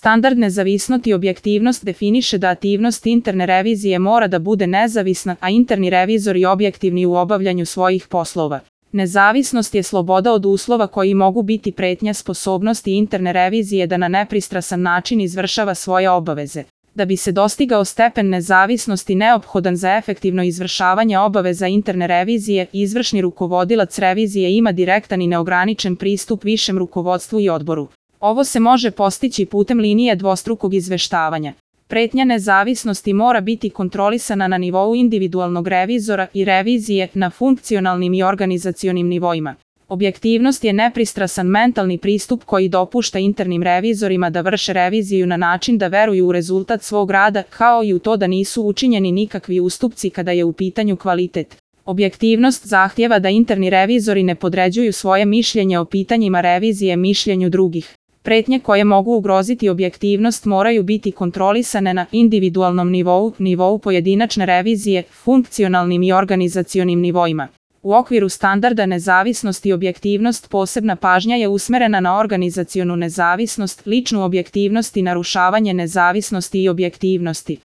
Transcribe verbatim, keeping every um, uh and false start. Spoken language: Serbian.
Standard nezavisnost i objektivnost definiše da aktivnost interne revizije mora da bude nezavisna, a interni revizori objektivni u obavljanju svojih poslova. Nezavisnost je sloboda od uslova koji mogu biti pretnja sposobnosti interne revizije da na nepristrasan način izvršava svoje obaveze. Da bi se dostigao stepen nezavisnosti neophodan za efektivno izvršavanje obaveza interne revizije, izvršni rukovodilac revizije ima direktan i neograničen pristup višem rukovodstvu i odboru. Ovo se može postići putem linije dvostrukog izveštavanja. Pretnja nezavisnosti mora biti kontrolisana na nivou individualnog revizora i revizije na funkcionalnim i organizacionim nivoima. Objektivnost je nepristrasan mentalni pristup koji dopušta internim revizorima da vrše reviziju na način da veruju u rezultat svog rada, kao i u to da nisu učinjeni nikakvi ustupci kada je u pitanju kvalitet. Objektivnost zahtijeva da interni revizori ne podređuju svoje mišljenje o pitanjima revizije mišljenju drugih. Pretnje koje mogu ugroziti objektivnost moraju biti kontrolisane na individualnom nivou, nivou pojedinačne revizije, funkcionalnim i organizacionim nivoima. U okviru standarda nezavisnost i objektivnost posebna pažnja je usmerena na organizacionu nezavisnost, ličnu objektivnost i narušavanje nezavisnosti i objektivnosti.